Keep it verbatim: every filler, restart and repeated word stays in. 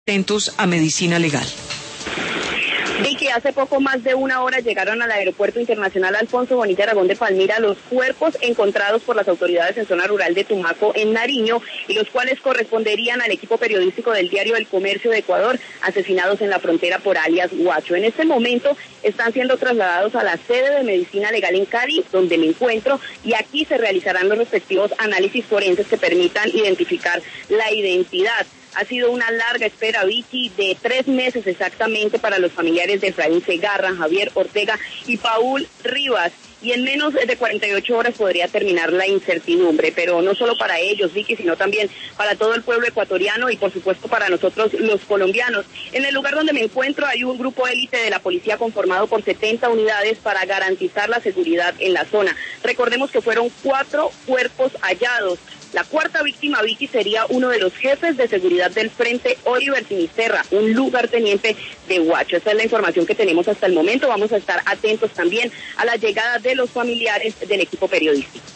atentos a Medicina Legal. Vicky, hace poco más de una hora llegaron al Aeropuerto Internacional Alfonso Bonilla Aragón de Palmira los cuerpos encontrados por las autoridades en zona rural de Tumaco, en Nariño, y los cuales corresponderían al equipo periodístico del Diario del Comercio de Ecuador, asesinados en la frontera por alias Guacho. En este momento están siendo trasladados a la sede de Medicina Legal en Cali, donde me encuentro, y aquí se realizarán los respectivos análisis forenses que permitan identificar la identidad. Ha sido una larga espera, Vicky, de tres meses exactamente para los familiares de Efraín Segarra, Javier Ortega y Paul Rivas. Y en menos de cuarenta y ocho horas podría terminar la incertidumbre, pero no solo para ellos, Vicky, sino también para todo el pueblo ecuatoriano y por supuesto para nosotros los colombianos. En el lugar donde me encuentro hay un grupo élite de la policía conformado por setenta unidades para garantizar la seguridad en la zona. Recordemos que fueron cuatro cuerpos hallados. La cuarta víctima, Vicky, sería uno de los jefes de seguridad del Frente, Oliver Sinisterra, un lugarteniente de Guacho. Esa es la información que tenemos hasta el momento. Vamos a estar atentos también a la llegada de los familiares del equipo periodístico.